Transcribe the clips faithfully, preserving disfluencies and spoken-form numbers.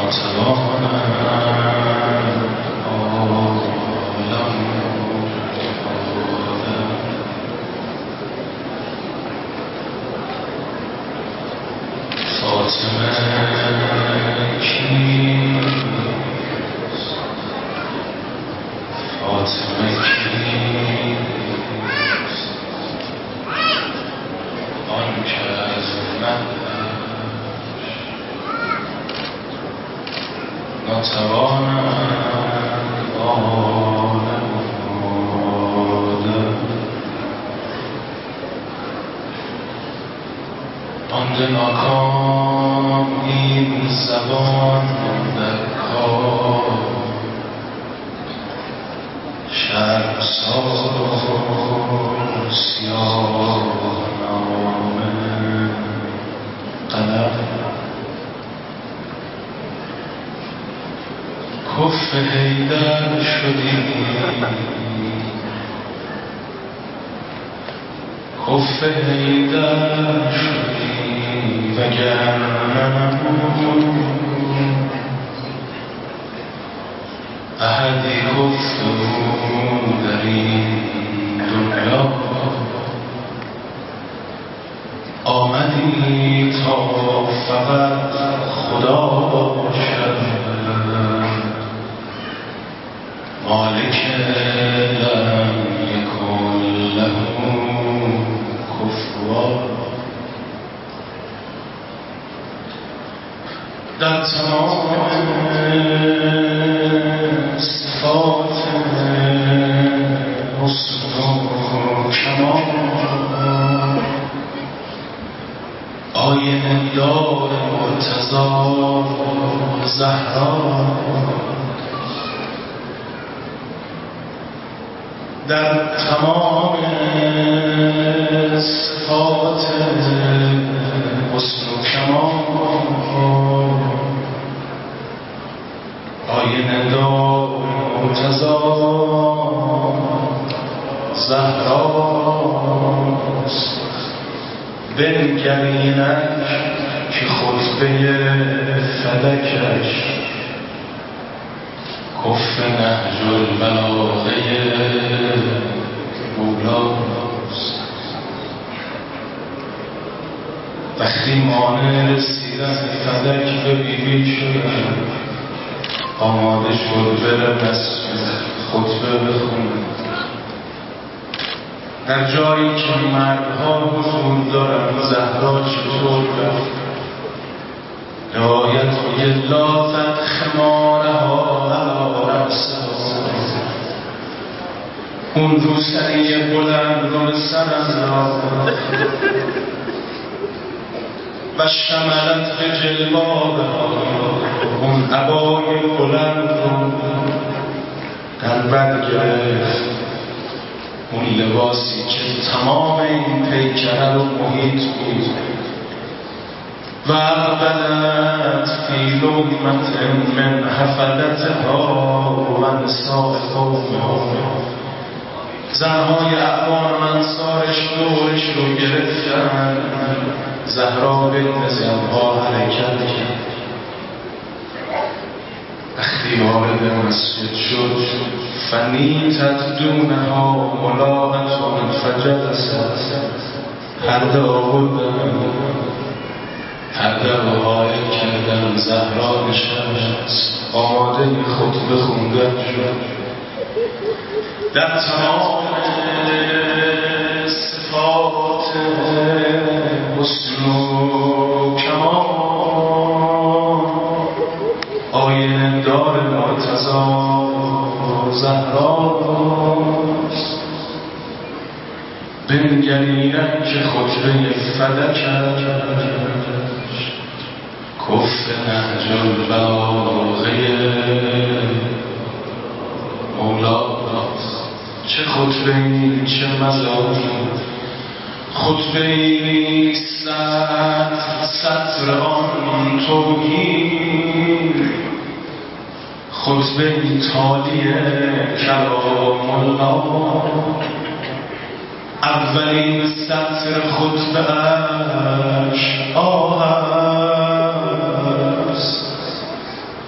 اولین سطر خطبه اش آه است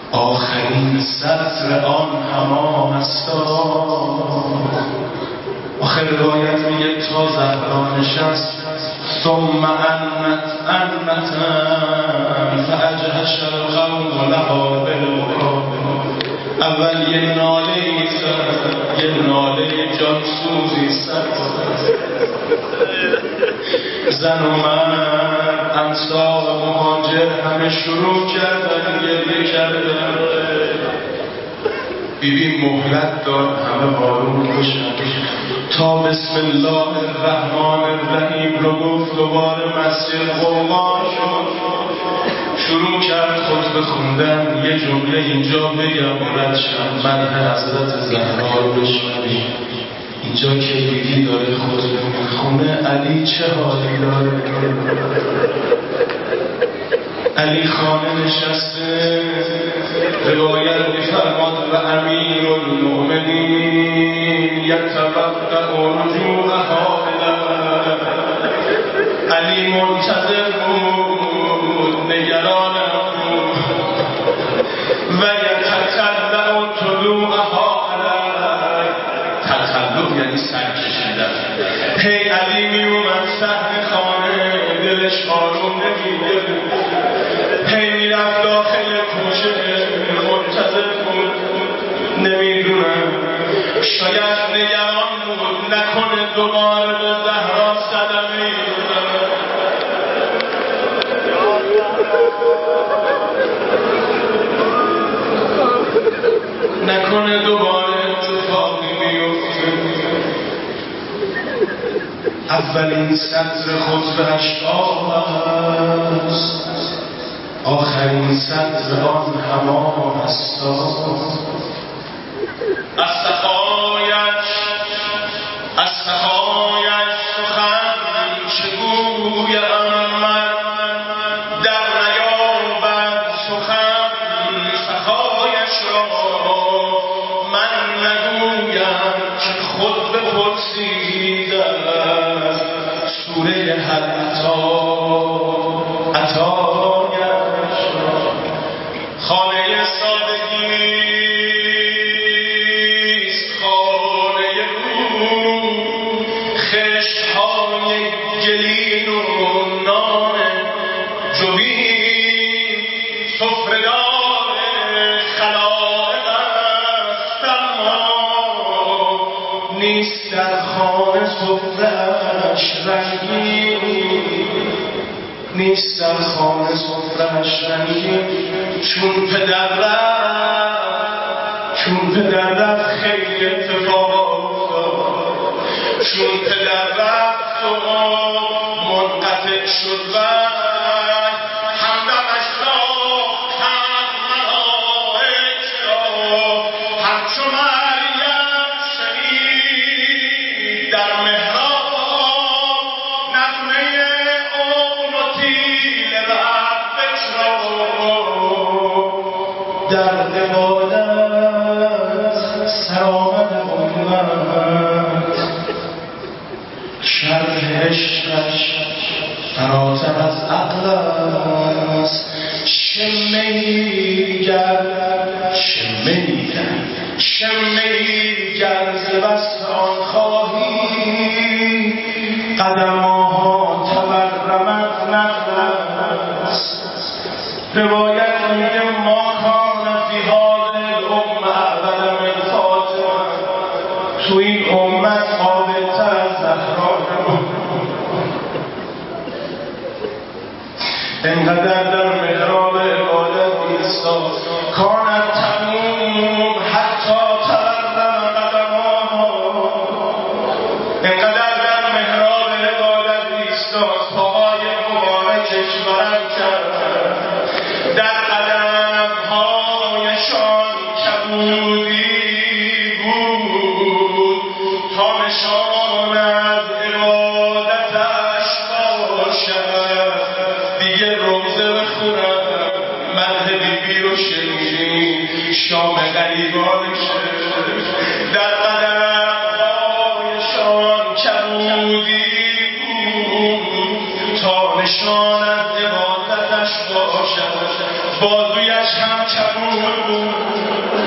سطر آن همان است. آخر روایت میگه تا زهرا نشست ثم انت انتن فاجهش القوم لها بالمقابل. اول یه ناله زد، یه ناله جانسوزی زد. زن و مرد، انصار و مهاجر همه شروع کردن گریه کردن. بیبی مهلت داد همه بارون بشن تا بسم الله الرحمن الرحیم رو گفت. دوباره مسجد قوما شد، شروع کرد خطبه خوندن. یه جمله اینجا بگم و رد شم، مدح حضرت زهرا رو بشنویم. اینجا که بیبی داره خطبه میخونه علی چه حالی داره. علی خانه نشسته، روایت می‌فرماد و امیر المؤمنین یتوقع رجوعها الیه. علی منتظر بود، نگران بود و یتطلع طلوعها الیه. تطلع یعنی سر کشیدن. هی علی می اومد صحن خانه، دلش آروم نمیگه. هی میرفت داخل کوچه، منتظر بود. نمیدونم، شاید نگران بود نکنه دوباره به زهرا صدمه بزنه. نکنه دوباره اتفاقی بیفته. اولین سطر خطبه‌اش است، آخرین سطر آن همان است. از سخایش از سخایش سخن چگویم من، در نیابد سخن سخایش را. من نگویم که خود بپرسیدم سوره هل اتی عطایش. خانه سادگی است، خانه او خشت‌های گلین و نان جوین. سفره‌دار خلایق است اما نیست در خانه سفره‌اش رنگین. نیست در خانه سفره‌اش رنگین. چون پدر رفت، چون پدر رفت خیلی اتفاق افتاد. چون پدر رفت و منقطع شد و همدمش را هم ملائک را همچو مریم شنید در محراب نغمه اغنطیل ربک را. در عبادت سرآمد امت، شرح عشقش فراتر از عقل است. شمیگر شمیگر شمیگر ز وصف آن خواهی، قدم‌ها تورمت نقل است. روایت میگه ما کان فی هذه الامه اعبد من فاطمه. تو این امت عابدتر از زهرا نبود. انقدر در محراب عبادت ایستاد. کانت تموم حتی تورم قدم‌ها. انقدر در محراب عبادت ایستاد، پاهای مبارکش ورم کرد. در قدم‌هایشان کبودی بود تا نشان از عبادتش باشد. دیگه روزه بخونم، مدح بیبی رو شنیدیم، شام غریبانشه. در قدم‌هایشان کبودی بود تا نشان از عبادتش باشد. بازویش هم کبود بود،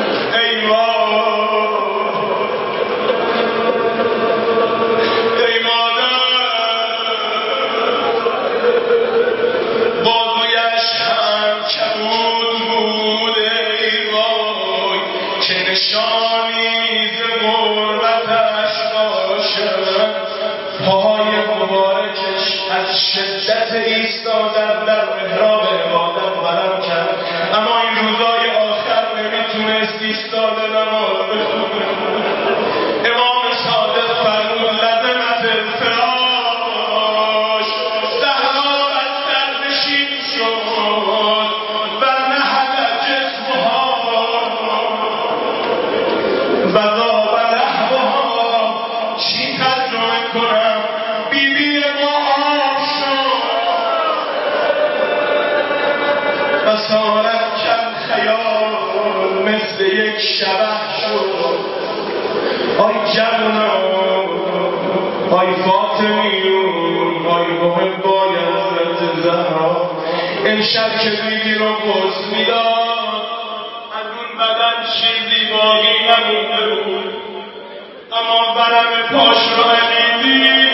و سارت کم خیال مثل یک شبح شد. آی جوانا، آی فاطمیون، آی محبای حضرت زهرا، امشب که بیبی رو غسل میداد از اون بدن چیزی باقی نمونده بود، اما ورم پاش رو علیدی.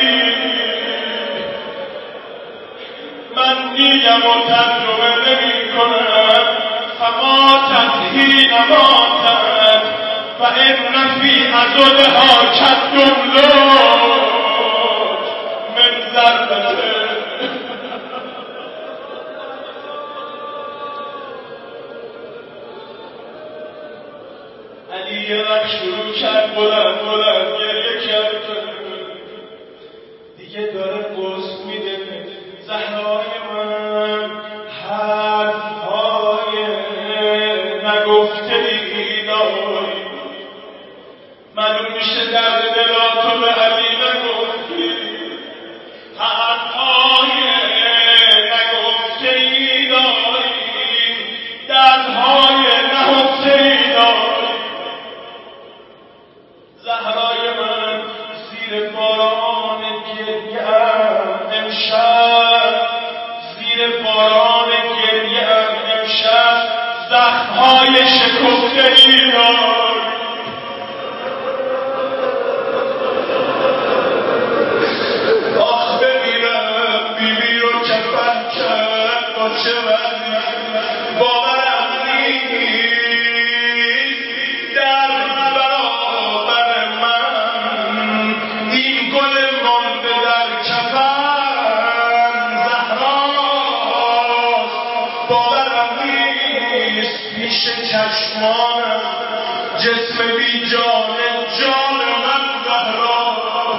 من میگم و ترجمه نمی کنم فماتت حین ماتت و ان فی عضدها کالجملات من ضربته. علی یه وقت شروع کرد بلند بلند گریه کرد، دیگه داره غسل میده. زهرای من حرفهای نگفته ای داری، معلوم میشه درد دلاتو به علی نگفتی، حرفهای نگفته ای داری، دردهای نهفته ای داری. زهرای من زیر باران گریه‌ام امشب، زیر باران گریه‌ام امشب زخم‌های شکفته‌ای داری. آخ بمیرم بیبی رو کفن کرد با چه وضعی، باورم نیست در برابر من این گل مانده در کفن زهراست. باورم نیست پیش چشمانم جسم بی جان جان من زهرا.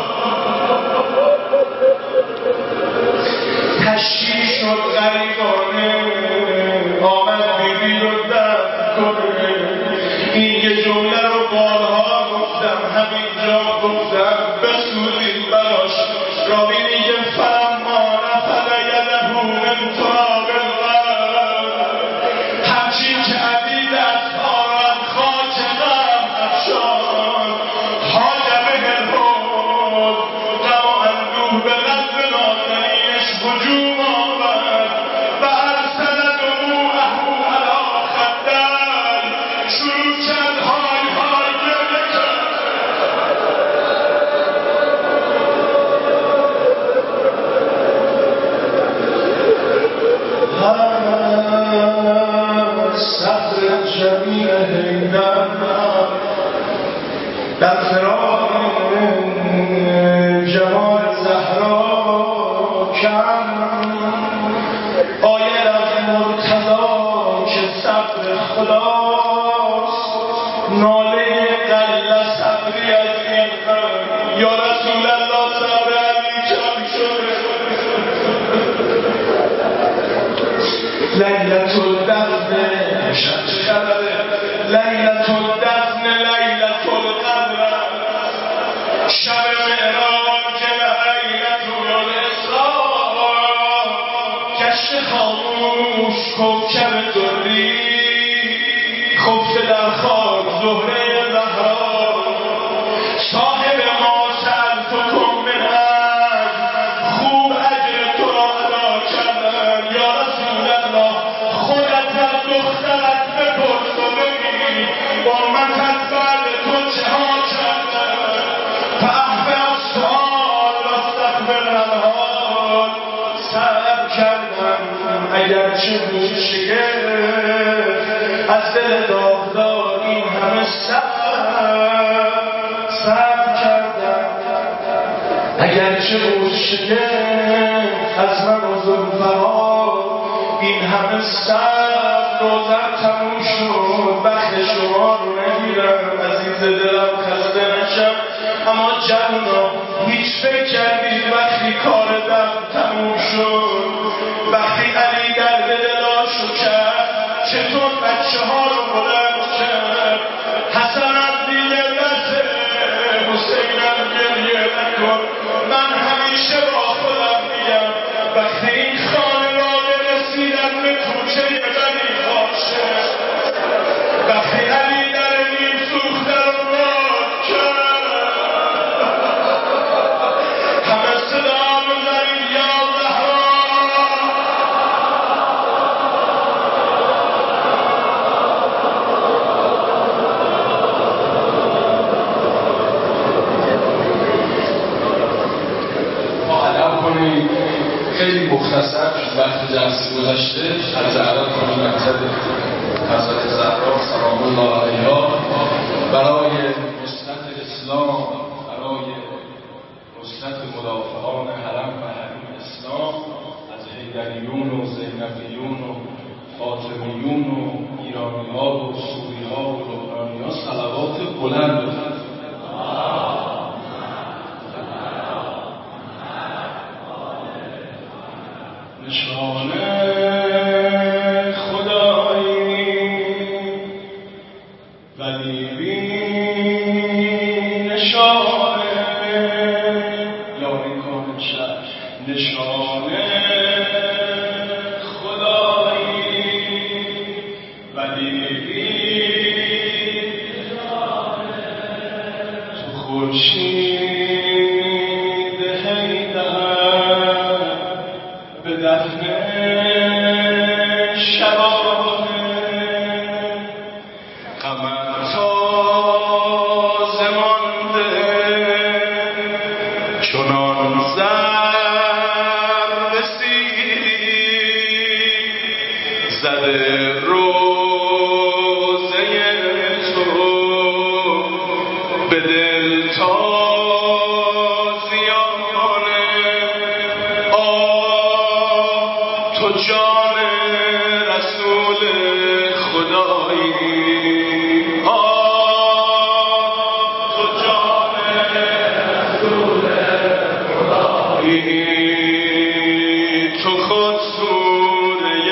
تشریح شد غریبانه آمد بیبی رو دفن کنه. این یه جمله رو بارها گفتم، همینجا گفتم، بسوزیم براش. راوی میگه فلما نفذ یده من تراب الارض، همچین که علی دستها را از خاک غم افشاند، حاج به الحوض غم و اندوه به قلب نازنینش هجوم آورد و ارسل دموعه علی خدی، شروع کرد های های گریه کرد. صبر جمیل حیدر در فراق جمال زهرا کم، آید از مرتضا که صبر خداست، ناله قل صبری از این غم. یا رسول الله صبر علی کم شده. لیلت الدفن شب چه خبره؟ لیلت الدفن لیلت القدر، شب معراج لیلت الاسراء، گشت خاموش کوکب دری خفته در خاک زهره زهرا. صاحب ما سألتکم من اجر، خوب اجر تو را ادا کردن. یا رسول الله خودت از دخترت بپرس و ببین امتت بعد تو چه ها کردن. فاحفظ السؤال واستقبل الحال، صبر کردم اگرچه بود شگفت، از دل داغدار این همه صبر صبر کردم اگرچه بود شگفت، از من و ذوالفقار این همه صبر. روزم تموم شد، بخت شما رو نگیرم، عزیز دلم خسته نشم، اما جوانا هیچ فکر کردید وقتی کار دم تموم شد، وقتی علی درد دلاشو کرد چطور بچه ها رو بلند کرد؟ حسنم دیگه دست حسینم گریه نکن. من همیشه با خودم میگم وقتی این خانواده رسیدن به کوچه بدی جلسه گذشته از اعلام کنیم مکتب حضرت زهرا سلام الله علیها برای نصرت اسلام، برای نصرت مدافعان حرم و حریم اسلام از حیدریون و زینبیون و فاطمیون و ایرانی ها و سوری ها و لبنانی ها صلوات بلند بفرمایید. نشانه خدایی ولی بی نشانه یاری کن شد نشانه خدایی ولی بی نشانه تو خورشید حیدر به دفن شبانه قمر تازه مانده چنان زر رسیدی زده روزه تو به دل تازیانه تو جان رسول خدایی آه تو جان رسول خدایی تو خود سوره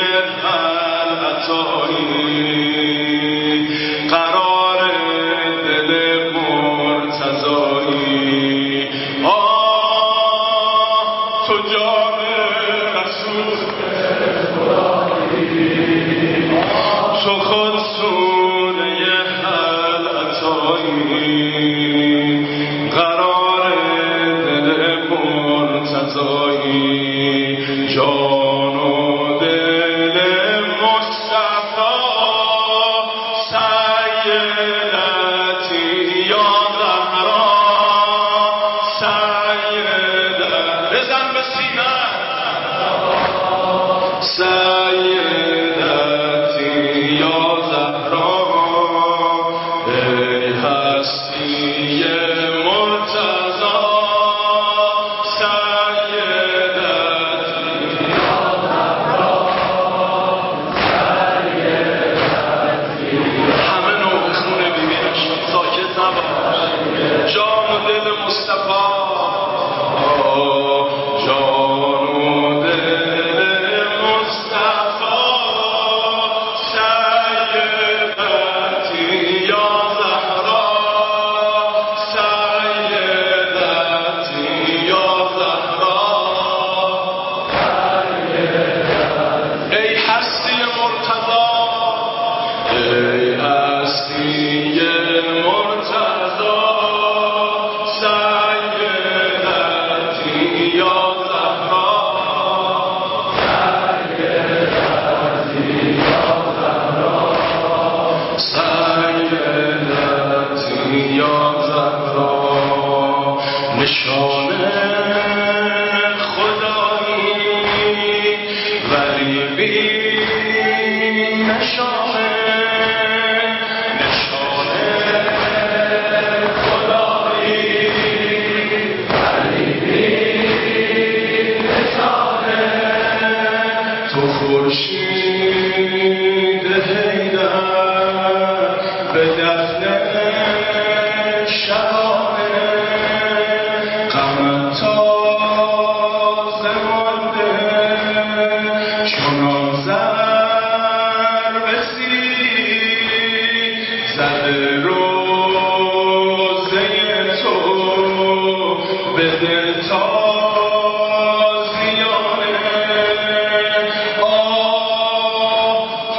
العطایی قرار دل مرتضایی آه تو جان رسول تو خود سوره العطایی قرار دل مرتضایی جان و دل مصطفی سیدتی یا زهرا سیدت بزن به سینه سیدتی یا زهرا ای هستی مرتضی سیدتی یا زهرا سیدتی همه نوع خون بیبیش ساکت نباش جان و دل مصطفی جان و دل مصطفی سیدتی یا زهرا سیدتی یا زهرا ای هستی مرتضی ای هستی مرتضی سیدتی یا زهرا سیدتی یا زهرا نشانه خدایی ولی بی نشانه نشانه خدایی ولی بی نشانه تو خورشید حیدر به دفن شبانه قمر تازه مانده چنان زر رسیدی زده روزه تو به دل تازیانه آه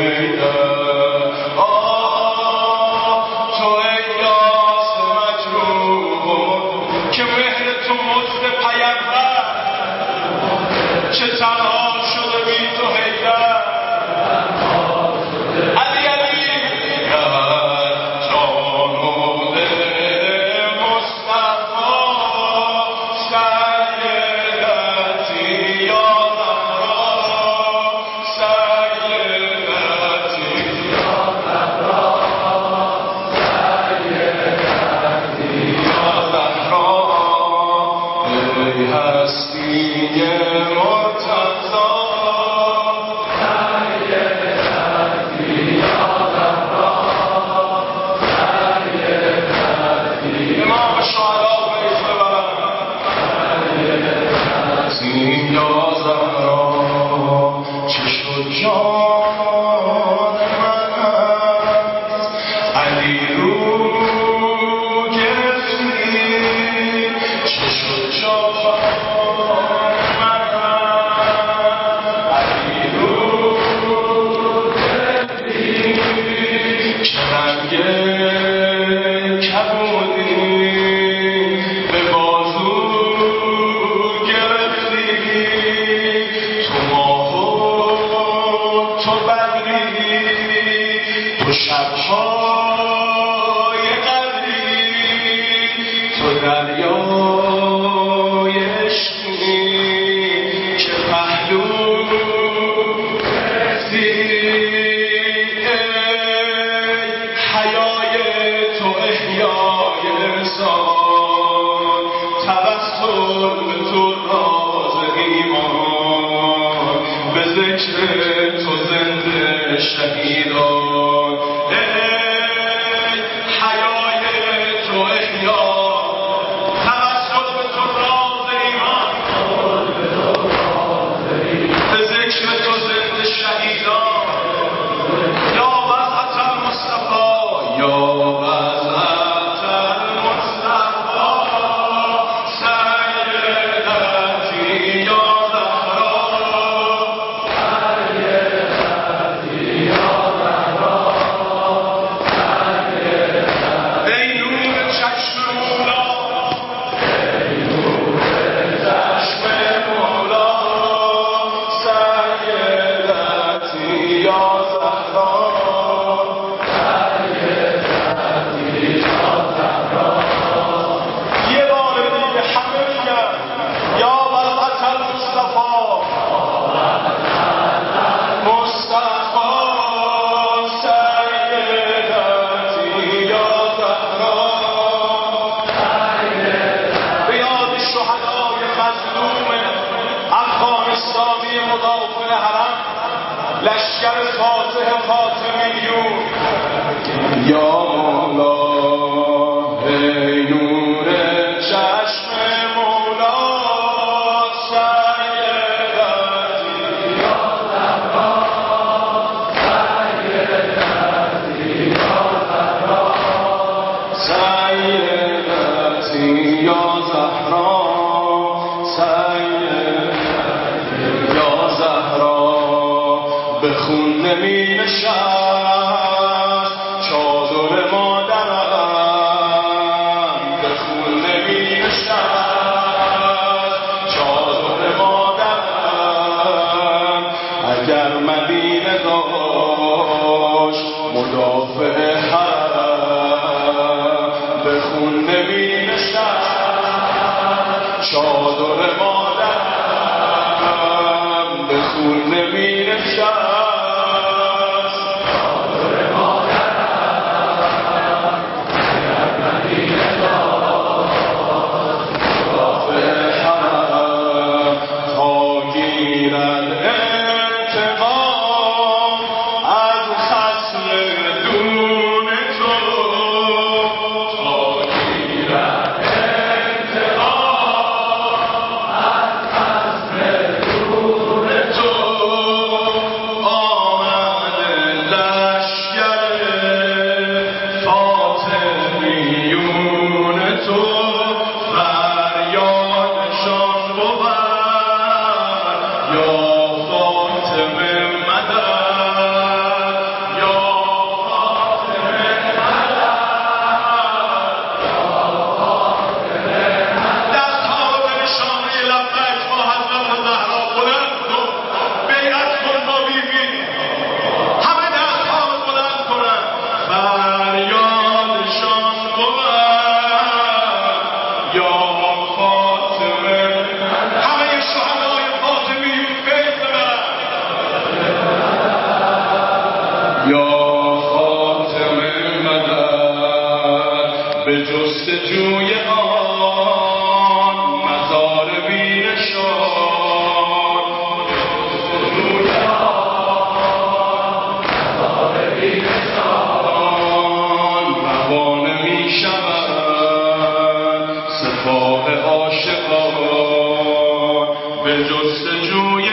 چه تنها شده بی تو حیدر علی علی جان و دل مصطفی سیدتی یا زهرا سیدتی یا زهرا سیدتی یا زهرا ای هستی شبهای قدری تو دریای عشقی که پهلو گرفتی حیای تو احیای انسان توسل به تو راز ایمان به ذکر تو زنده شهیدان مدافع حرم لشکر فاتح فاطمیون یا مولا ای نور چشم مولا سیدتی یا زهرا سیدتی یا زهرا سیدتی یا زهرا به خون نمی نشست چادر مادرم به خون نمی نشست چادر مادرم اگر مدینه داشت مدافع حرم به خون نمی نشست چادر مادرم به خون نمی نشست یا فاطمه مدد شود سپاه عاشقان به جستجوی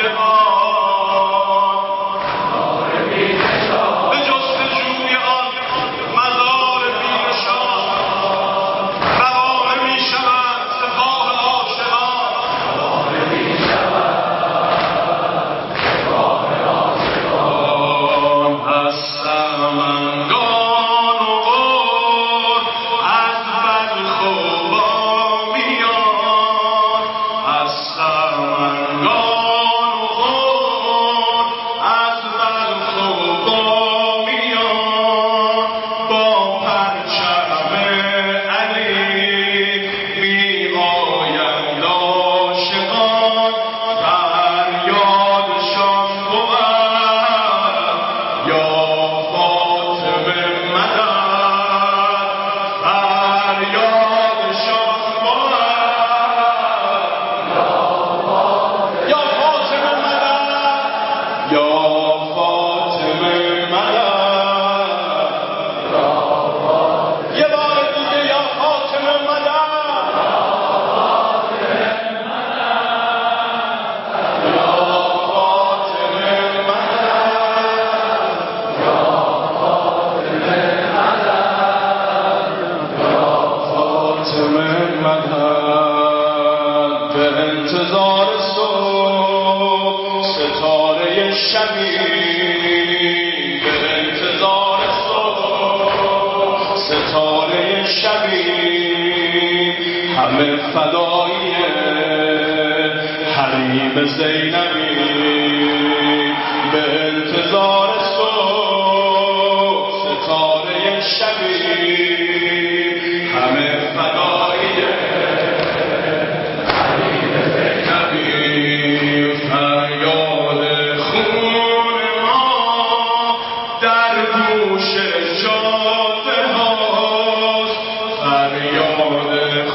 همه فدایی حریم زینبی به انتظار صبح ستاره شبی همه فدایی حریم زینبی فریاد خون ما در گوش جاده هاست فریاد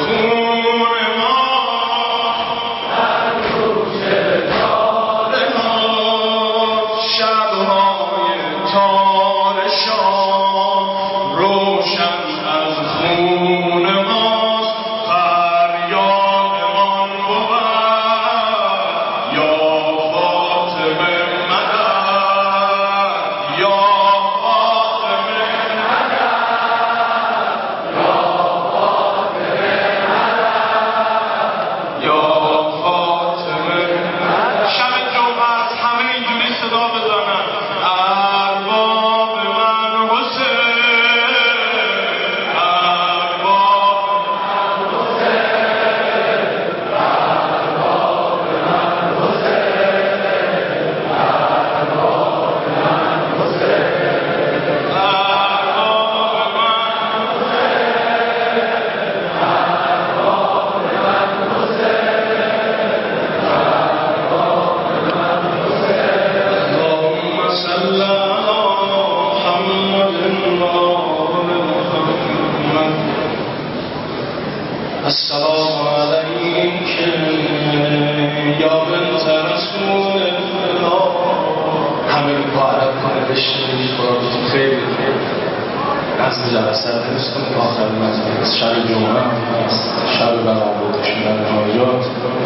السلام عليك يا بنت رسول الله. همه رو با عرب کنه بشنید قرآنتون خیلی نزد جلسه درست کنید آخر مجلس شب جمعه هست شب برآورده شدن حاجات.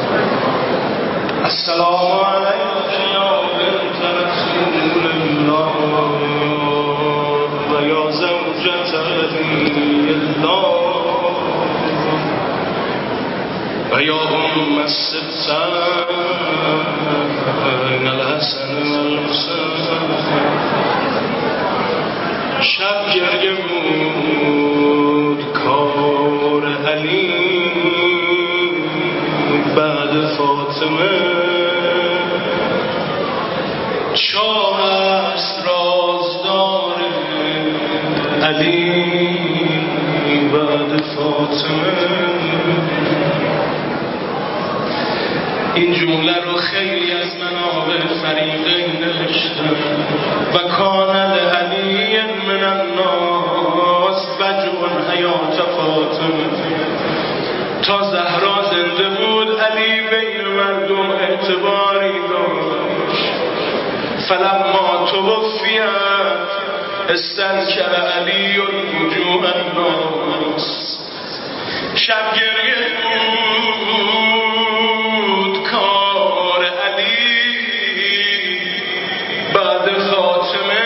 السلام عليك يا بنت رسول الله و یا زوجة نبی الله و یا ام الستان الحسن والحسین. شب گریه بود کار علی بعد فاطمه. شاه است رازدار علی بعد فاطمه. این جمله رو خیلی از منابع فریقین نوشتن. و کان لعلی من الناس وجع حیات فاطمه. تا زهرا زنده بود علی بین مردم اعتباری داشت. فلما توفیت استنکر علی الوجوه الناس. شب گریه بود کار علی بعد خاتمه،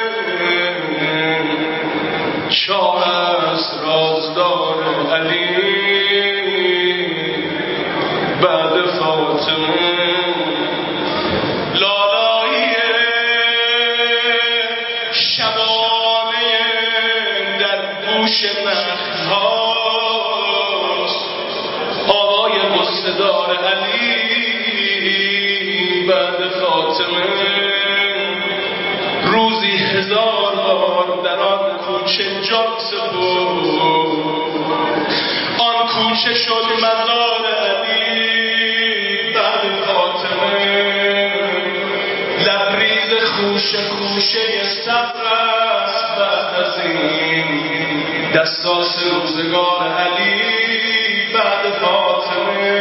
شاه است رازدار علی بعد فاطمه. لالایی شبانه در گوش نخل‌هاست، آوای قصه‌دار علی بعد فاطمه. روزی هزار بار در آن کوچه جان سپرد، آن کوچه شد مزار علی بعد فاطمه. لبریز خوشه خوشه صبر است بعد از این دستاس روزگار علی بعد فاطمه.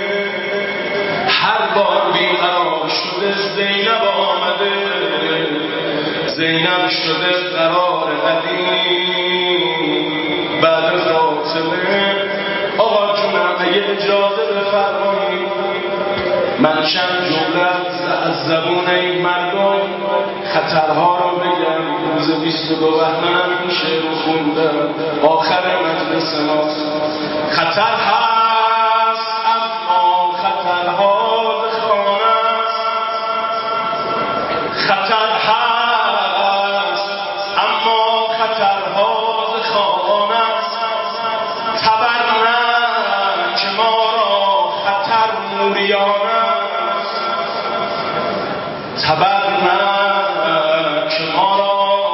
هر بار بیقرار شده زینب آمده، زینب شده قرار علی بعد فاطمه. آقا جونم اگه اجازه بفرمایید من چند جمله از زبون این مردم خطرها رو بگم. روز بیست و دو بهمن این شعر رو خوندم آخر مجلس ما. خطر هست اما خطرها خانه است، خطر هست اما خطرها خانه است. تبرنه که ما را خطر موریان است، تبرنه که ما را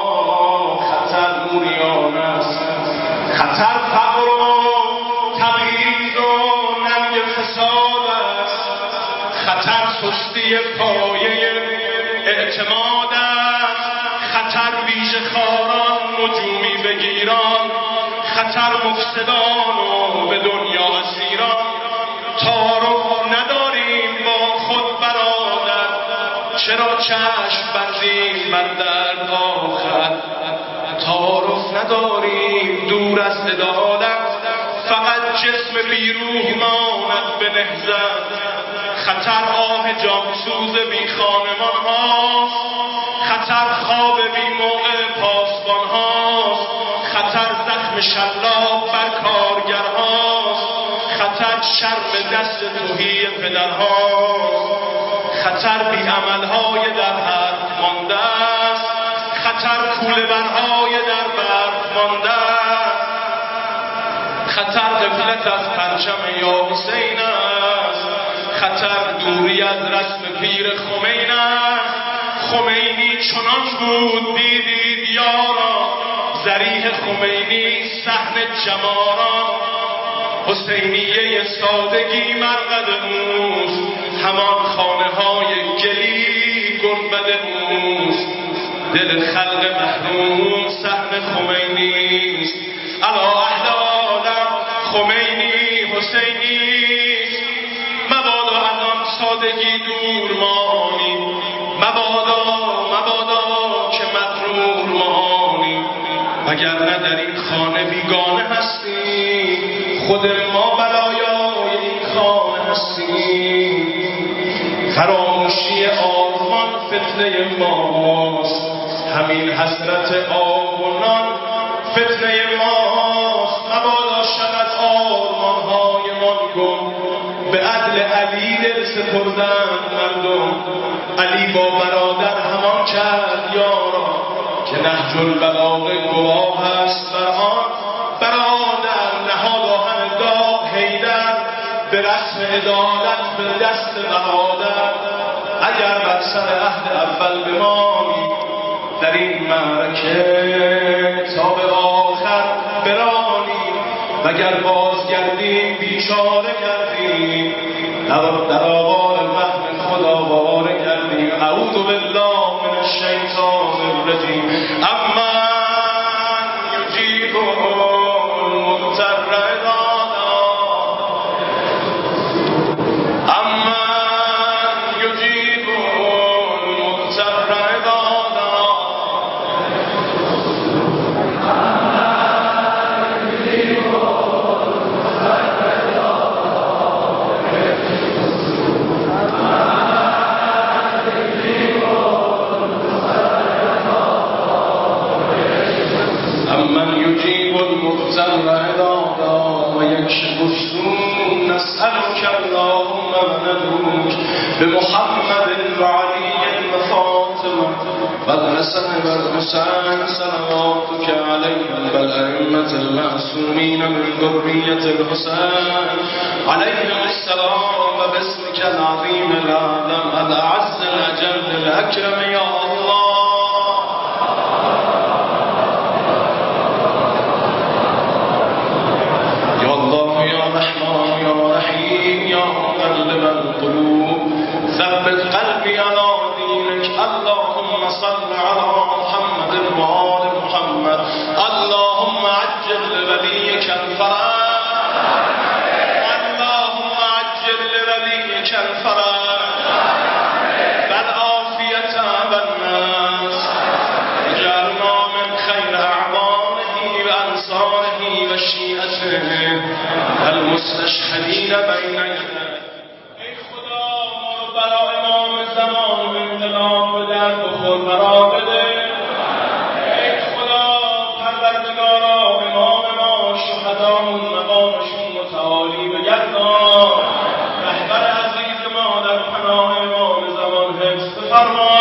خطر موریان است. خطر فقر و تبعیض و ننگ فساد است، خطر سستی پایه اعتماد است. خطر ویژه خاران نجومی بگیران، خطر مفسدان و به دنیا اسیران. تعارف نداریم با خود برادر، چرا چشم بندیم بر درد آخر. تعارف نداریم دور از عدالت، فقط جسم بیروح ماند به نهضت. خطر آه جانسوز بی خانمان هاست، خطر خواب بی موقع پاسبان هاست. خطر زخم شلاق بر کارگر هاست، خطر شرم دست تهی پدر هاست. خطر بی عمل های در حرف مانده است، خطر کوله برهای در برف مانده است. خطر غفلت از پرچم یا حسین است، خطر دوری از رسم پیر خمین است. خمینی چنان بود دیدید یارا، ذریح خمینی صحن جماران. حسینیه سادگی مرقد موست، همان خانه های گلی گنبد موست. دل خلق محروم صحن خمینی است. علا اهل عالم خمینی حسینی است. مبادا از آن سادگی دور مانی، مبادا مبادا که مغرور مانی. وگرنه در این خانه بیگانه هستیم، خود ما بلایای این خانه هستیم. فراموشی آرمان فتنه ماست، همین حسرت آب و نان فتنه ماست. مبادا شود آرمانهای من گم، به عدل علی دل سپردند مردم. علی با برادر همان کرد یارا، که نهج البلاغه گواه است بر آن. برادر نهاد آهن داغ حیدر، به رسم عدالت به دست بهادر. اگر بر سر عهد اول بمانی، در این معرکه تا به آخر برانی. وگر بازگردیم بیچاره کردیم، در آوار وهم خدا باره کردیم. اعوذ بالله من الشیطان الرجیم. اما یجیب المضطر اذا اما یجیب المضطر اذا بمحمد وعلي وفاطمة والحسن والحسين صلواتك عليهم والأئمة المعصومين من ذرية الحسين عليهم السلام وباسمك العظيم الأعظم الأعز الأجل الأكرم يا الله. يا الله يا رحمن يا رحيم يا مقلب القلوب ثبت قلبي على دينك. اللهم صل على محمد وآل محمد. اللهم عجل لوليك الفرج. اللهم عجل لوليك الفرج والعافية والناس. اجعلنا من خير أعوانه وأنصاره وشيعته المستشهدين بين يديه. برای امام زمان و انقلاب به درد و خور مرا بده. ای خدا پروردگارا امام ما شهدامون مقامشون متعالی بگردان. رهبر عزیز ما در پناه امام زمان حفظ فرما.